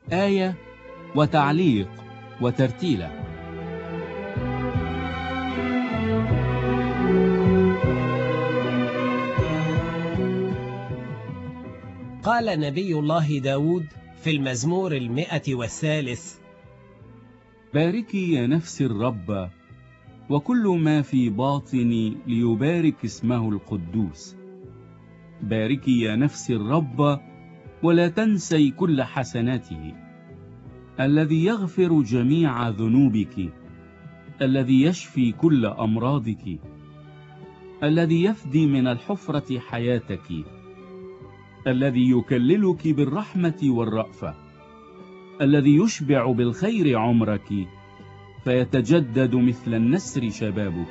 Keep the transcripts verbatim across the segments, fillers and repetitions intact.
آية وتعليق وترتيلة. قال نبي الله داود في المزمور المئة والثالث: باركي يا نفس الرب، وكل ما في باطني ليبارك اسمه القدوس. باركي يا نفس الرب، ولا تنسي كل حسناته، الذي يغفر جميع ذنوبك، الذي يشفي كل أمراضك، الذي يفدي من الحفرة حياتك، الذي يكللك بالرحمة والرأفة، الذي يشبع بالخير عمرك، فيتجدد مثل النسر شبابك.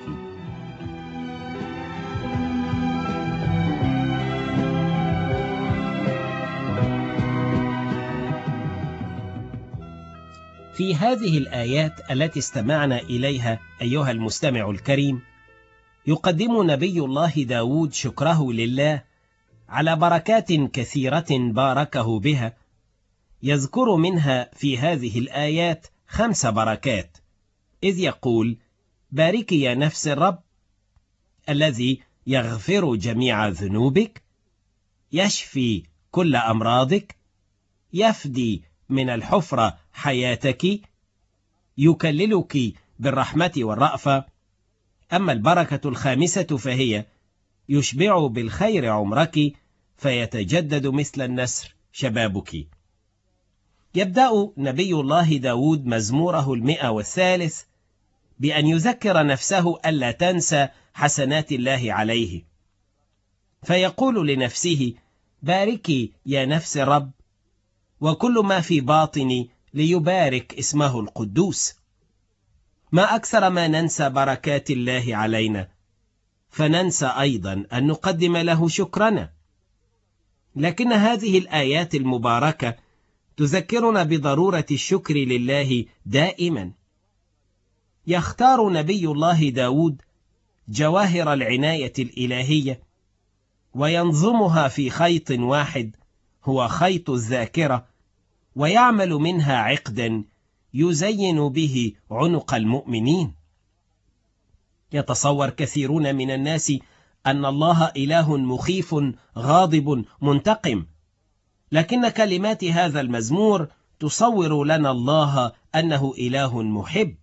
في هذه الآيات التي استمعنا إليها أيها المستمع الكريم، يقدم نبي الله داود شكره لله على بركات كثيرة باركه بها. يذكر منها في هذه الآيات خمس بركات، إذ يقول: باركي يا نفس الرب، الذي يغفر جميع ذنوبك، يشفي كل أمراضك، يفدي من الحفرة حياتك، يكللك بالرحمة والرأفة. أما البركة الخامسة فهي: يشبع بالخير عمرك، فيتجدد مثل النسر شبابك. يبدأ نبي الله داود مزموره المئة والثالث بأن يذكر نفسه ألا تنسى حسنات الله عليه، فيقول لنفسه: باركي يا نفس الرب، وكل ما في باطني ليبارك اسمه القدوس. ما أكثر ما ننسى بركات الله علينا، فننسى أيضا أن نقدم له شكرنا. لكن هذه الآيات المباركة تذكرنا بضرورة الشكر لله دائما. يختار نبي الله داود جواهر العناية الإلهية وينظمها في خيط واحد، هو خيط الذاكرة، ويعمل منها عقدا يزين به عنق المؤمنين. يتصور كثيرون من الناس أن الله إله مخيف غاضب منتقم، لكن كلمات هذا المزمور تصور لنا الله أنه إله محب.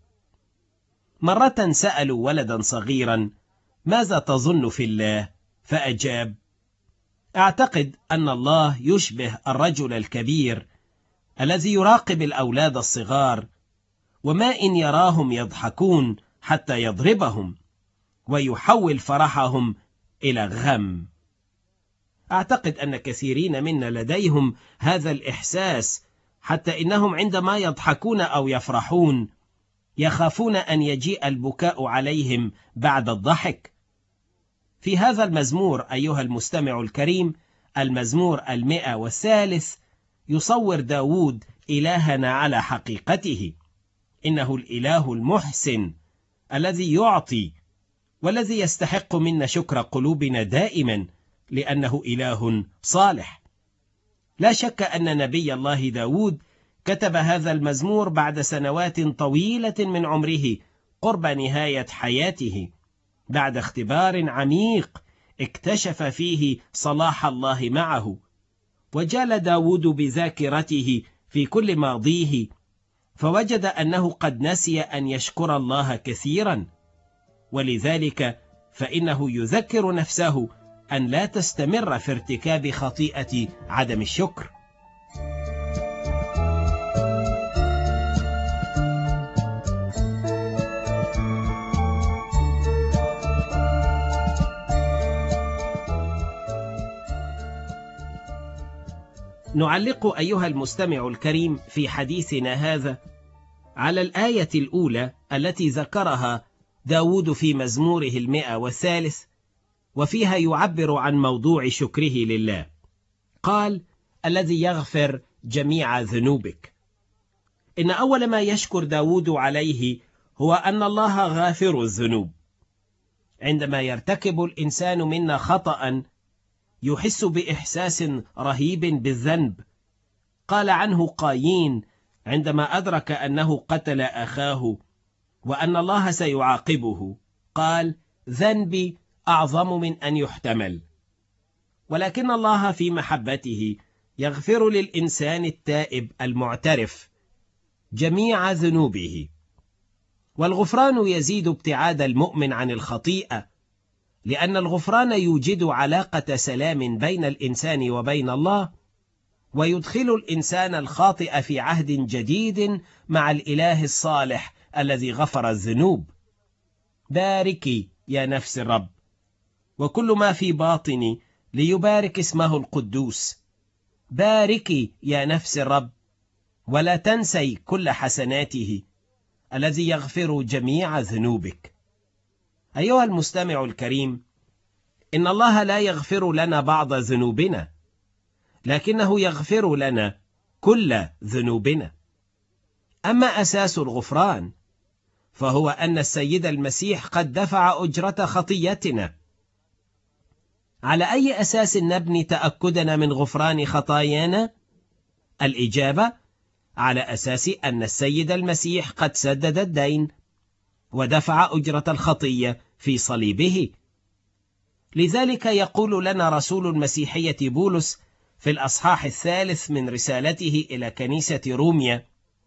مرة سألوا ولدا صغيرا: ماذا تظن في الله؟ فأجاب: أعتقد أن الله يشبه الرجل الكبير الذي يراقب الأولاد الصغار، وما إن يراهم يضحكون حتى يضربهم ويحول فرحهم إلى غم. أعتقد أن كثيرين منا لديهم هذا الإحساس، حتى إنهم عندما يضحكون أو يفرحون يخافون أن يجيء البكاء عليهم بعد الضحك. في هذا المزمور أيها المستمع الكريم، المزمور المئة والثالث، يصور داود إلهنا على حقيقته. إنه الإله المحسن الذي يعطي، والذي يستحق منا شكر قلوبنا دائما، لأنه إله صالح. لا شك أن نبي الله داود كتب هذا المزمور بعد سنوات طويلة من عمره، قرب نهاية حياته، بعد اختبار عميق اكتشف فيه صلاح الله معه. وجال داود بذاكرته في كل ماضيه، فوجد أنه قد نسي أن يشكر الله كثيرا، ولذلك فإنه يذكر نفسه أن لا تستمر في ارتكاب خطيئة عدم الشكر. نعلق أيها المستمع الكريم في حديثنا هذا على الآية الأولى التي ذكرها داود في مزموره المئة والثالث، وفيها يعبر عن موضوع شكره لله. قال: الذي يغفر جميع ذنوبك. إن أول ما يشكر داود عليه هو أن الله غافر الذنوب. عندما يرتكب الإنسان منا خطأ يحس بإحساس رهيب بالذنب، قال عنه قايين عندما أدرك أنه قتل أخاه وأن الله سيعاقبه، قال: ذنبي أعظم من أن يحتمل. ولكن الله في محبته يغفر للإنسان التائب المعترف جميع ذنوبه. والغفران يزيد ابتعاد المؤمن عن الخطيئة، لأن الغفران يوجد علاقة سلام بين الإنسان وبين الله، ويدخل الإنسان الخاطئ في عهد جديد مع الإله الصالح الذي غفر الذنوب. باركي يا نفس الرب، وكل ما في باطني ليبارك اسمه القدوس. باركي يا نفس الرب، ولا تنسي كل حسناته الذي يغفر جميع ذنوبك. أيها المستمع الكريم، إن الله لا يغفر لنا بعض ذنوبنا، لكنه يغفر لنا كل ذنوبنا. أما أساس الغفران فهو أن السيد المسيح قد دفع أجرة خطيتنا. على أي أساس نبني تأكدنا من غفران خطايانا؟ الإجابة: على أساس أن السيد المسيح قد سدد الدين ودفع أجرة الخطية في صليبه. لذلك يقول لنا رسول المسيحية بولس في الأصحاح الثالث من رسالته إلى كنيسة روميا: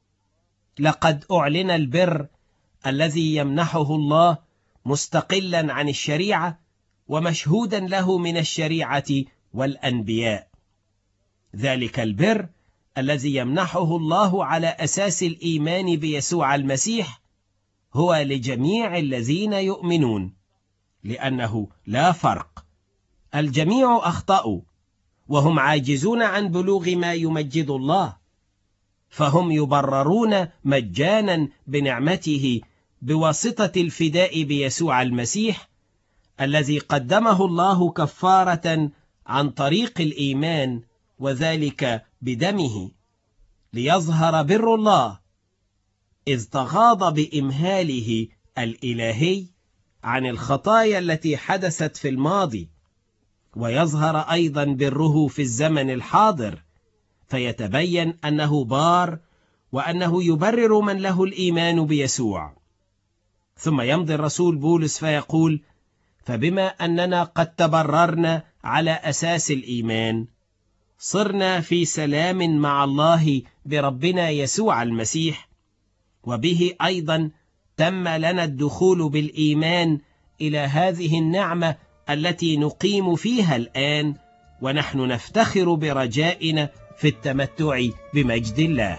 لقد أعلن البر الذي يمنحه الله مستقلا عن الشريعة ومشهودا له من الشريعة والأنبياء. ذلك البر الذي يمنحه الله على أساس الإيمان بيسوع المسيح هو لجميع الذين يؤمنون، لأنه لا فرق، الجميع أخطأوا وهم عاجزون عن بلوغ ما يمجد الله، فهم يبررون مجانا بنعمته بواسطة الفداء بيسوع المسيح الذي قدمه الله كفارة عن طريق الإيمان، وذلك بدمه، ليظهر بر الله إذ تغاض بإمهاله الإلهي عن الخطايا التي حدثت في الماضي، ويظهر أيضا بره في الزمن الحاضر، فيتبين أنه بار وأنه يبرر من له الإيمان بيسوع. ثم يمضي الرسول بولس فيقول: فبما أننا قد تبررنا على أساس الإيمان صرنا في سلام مع الله بربنا يسوع المسيح، وبه أيضا تم لنا الدخول بالإيمان إلى هذه النعمة التي نقيم فيها الآن، ونحن نفتخر برجائنا في التمتع بمجد الله.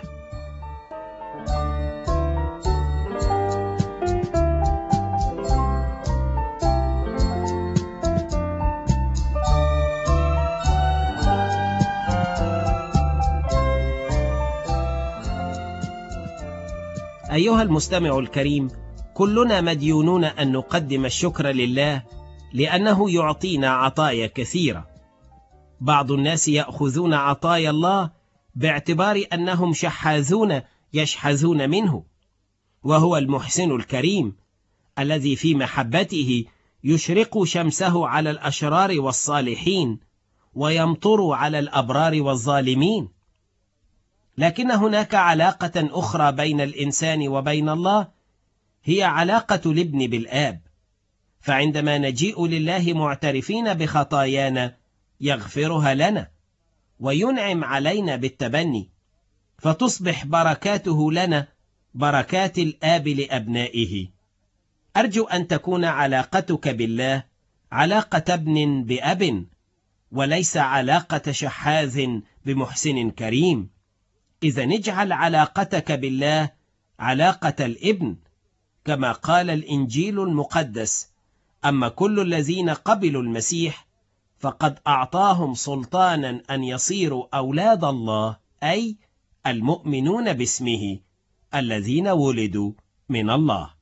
أيها المستمع الكريم، كلنا مديونون أن نقدم الشكر لله لأنه يعطينا عطايا كثيرة. بعض الناس يأخذون عطايا الله باعتبار أنهم شحاذون يشحذون منه، وهو المحسن الكريم الذي في محبته يشرق شمسه على الأشرار والصالحين ويمطر على الأبرار والظالمين. لكن هناك علاقة أخرى بين الإنسان وبين الله، هي علاقة الابن بالآب. فعندما نجيء لله معترفين بخطايانا يغفرها لنا وينعم علينا بالتبني، فتصبح بركاته لنا بركات الآب لأبنائه. أرجو أن تكون علاقتك بالله علاقة ابن بأب، وليس علاقة شحاذ بمحسن كريم. إذا نجعل علاقتك بالله علاقة الابن، كما قال الإنجيل المقدس: أما كل الذين قبلوا المسيح فقد أعطاهم سلطانا أن يصيروا أولاد الله، أي المؤمنون باسمه الذين ولدوا من الله.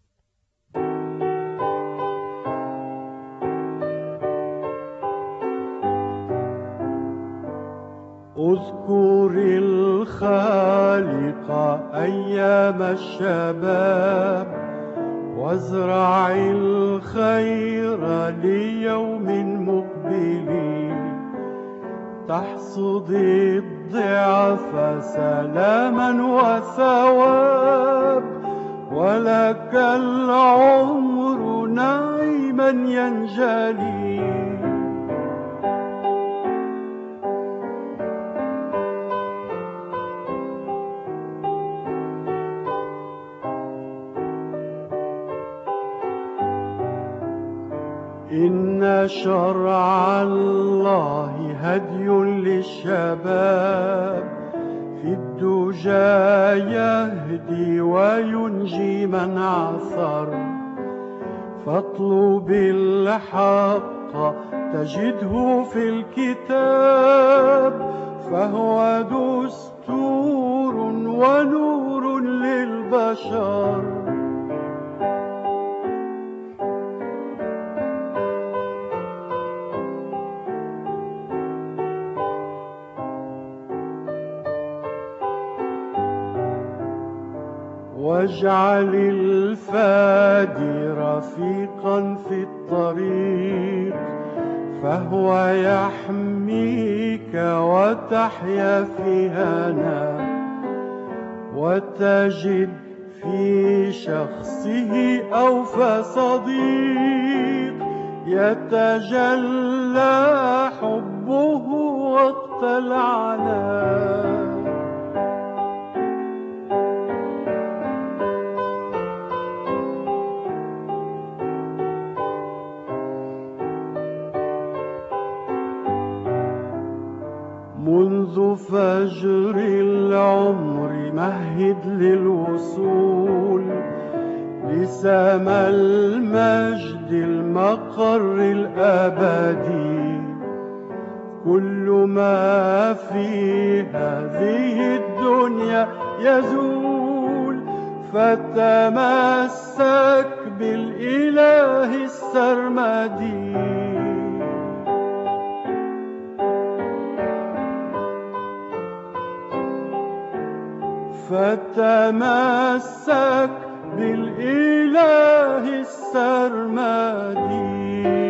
اذكر الخالق أيام الشباب، وازرع الخير ليوم مقبل. تحصدي الضعف سلاما وثواب، ولك العمر نعيما ينجلي. إن شرع الله هدي للشباب، في الدجى يهدي وينجي من عثر. فاطلب الحق تجده في الكتاب، فهو دستور ونور للبشر. واجعل الفادي رفيقا في الطريق، فهو يحميك وتحيا في هنا، وتجد في شخصه أوفى صديق، يتجلى حبه وقت العناء. منذ فجر العمر مهد للوصول لسما المجد المقر الأبدي. كل ما في هذه الدنيا يزول، فتمسك بالإله السرمدي. فتمسك بالإله السرمدي.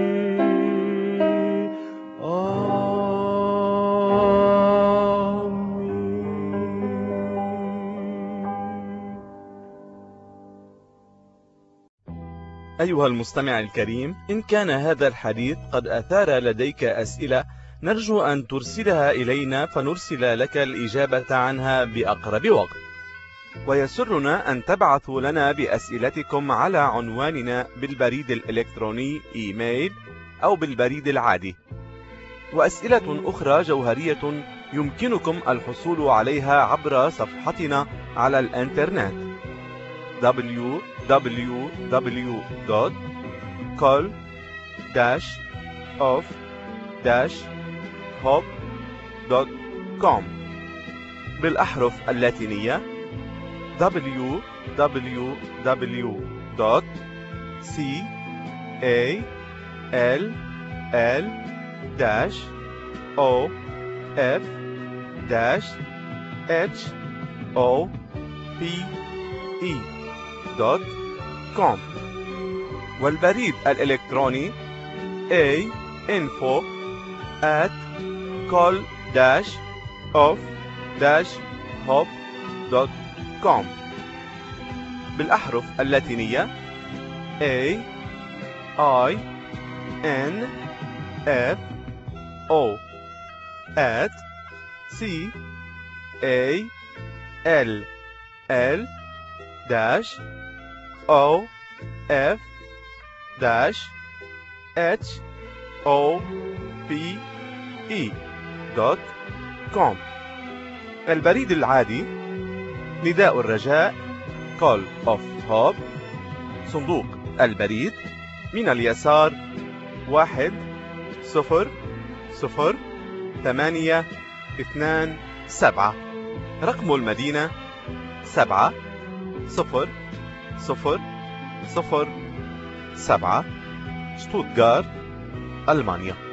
أيها المستمع الكريم، إن كان هذا الحديث قد أثار لديك أسئلة، نرجو أن ترسلها إلينا فنرسل لك الإجابة عنها بأقرب وقت. ويسرنا أن تبعثوا لنا بأسئلتكم على عنواننا بالبريد الإلكتروني إيميل أو بالبريد العادي. وأسئلة أخرى جوهرية يمكنكم الحصول عليها عبر صفحتنا على الإنترنت دبليو دبليو دبليو دوت كول داش أوف داش هوب دوت كوم بالأحرف اللاتينية دبليو دبليو دبليو دوت سي إيه إل إل داش أو إف داش إتش أو بي إي دوت كوم، والبريد الإلكتروني A info at call dash of dash hop دوت كوم بالأحرف اللاتينية A I N F O at C A L L dash O F dash H O P E دوت كوم. البريد العادي نداء الرجاء Call of Hope، صندوق البريد من اليسار واحد صفر صفر ثمانية اثنان سبعة، رقم المدينة سبعة صفر صفر صفر سبعة، شتوتغارت، ألمانيا.